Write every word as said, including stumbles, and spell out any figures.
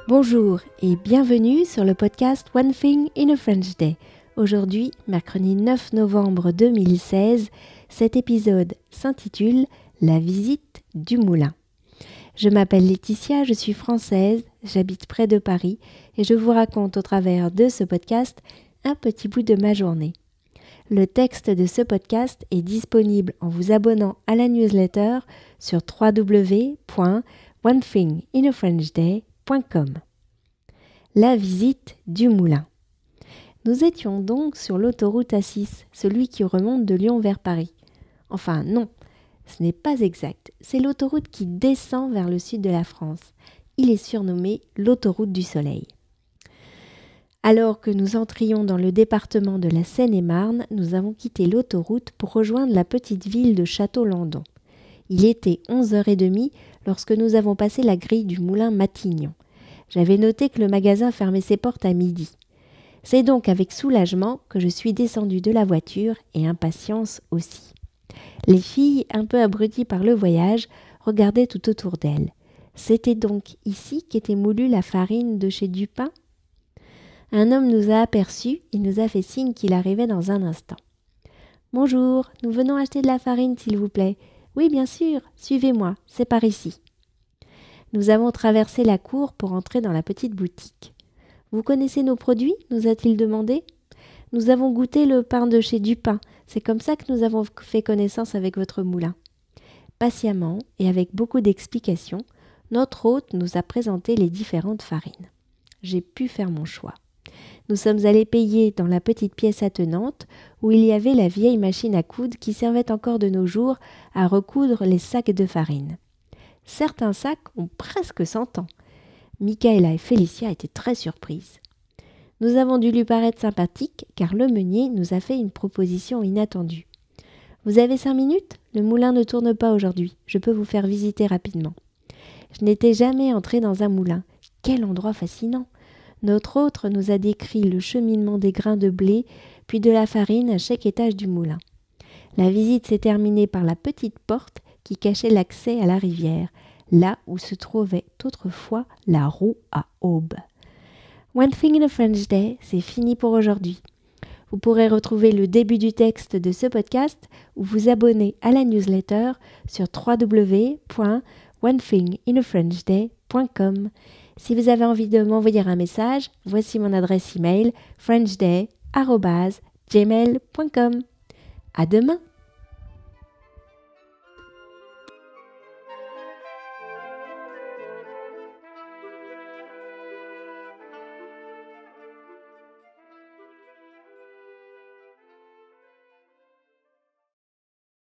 Bonjour et bienvenue sur le podcast One Thing in a French Day. Aujourd'hui, mercredi neuf novembre deux mille seize, cet épisode s'intitule « La visite du moulin ». Je m'appelle Laetitia, je suis française, j'habite près de Paris et je vous raconte au travers de ce podcast un petit bout de ma journée. Le texte de ce podcast est disponible en vous abonnant à la newsletter sur w w w point one thing in a french day point com. La visite du moulin. Nous étions donc sur l'autoroute A six, celui qui remonte de Lyon vers Paris. Enfin non, ce n'est pas exact, c'est l'autoroute qui descend vers le sud de la France. Il est surnommé l'autoroute du Soleil. Alors que nous entrions dans le département de la Seine-et-Marne, nous avons quitté l'autoroute pour rejoindre la petite ville de Château-Landon. Il était onze heures trente lorsque nous avons passé la grille du moulin Matignon. J'avais noté que le magasin fermait ses portes à midi. C'est donc avec soulagement que je suis descendue de la voiture et impatience aussi. Les filles, un peu abruties par le voyage, regardaient tout autour d'elles. C'était donc ici qu'était moulue la farine de chez Dupin ? Un homme nous a aperçus, il nous a fait signe qu'il arrivait dans un instant. « Bonjour, nous venons acheter de la farine s'il vous plaît. »« Oui, bien sûr, suivez-moi, c'est par ici. » Nous avons traversé la cour pour entrer dans la petite boutique. « Vous connaissez nos produits ?» nous a-t-il demandé. « Nous avons goûté le pain de chez Dupin. C'est comme ça que nous avons fait connaissance avec votre moulin. » Patiemment et avec beaucoup d'explications, notre hôte nous a présenté les différentes farines. J'ai pu faire mon choix. Nous sommes allés payer dans la petite pièce attenante où il y avait la vieille machine à coudre qui servait encore de nos jours à recoudre les sacs de farine. Certains sacs ont presque cent ans. Michaela et Félicia étaient très surprises. Nous avons dû lui paraître sympathiques car le meunier nous a fait une proposition inattendue. « Vous avez cinq minutes ? Le moulin ne tourne pas aujourd'hui. Je peux vous faire visiter rapidement. » Je n'étais jamais entrée dans un moulin. Quel endroit fascinant ! Notre hôte nous a décrit le cheminement des grains de blé, puis de la farine à chaque étage du moulin. La visite s'est terminée par la petite porte qui cachait l'accès à la rivière, là où se trouvait autrefois la roue à aubes. One Thing in a French Day, c'est fini pour aujourd'hui. Vous pourrez retrouver le début du texte de ce podcast ou vous abonner à la newsletter sur w w w point one thing in a french day point com. Si vous avez envie de m'envoyer un message, voici mon adresse email frenchday arobase gmail point com. À demain!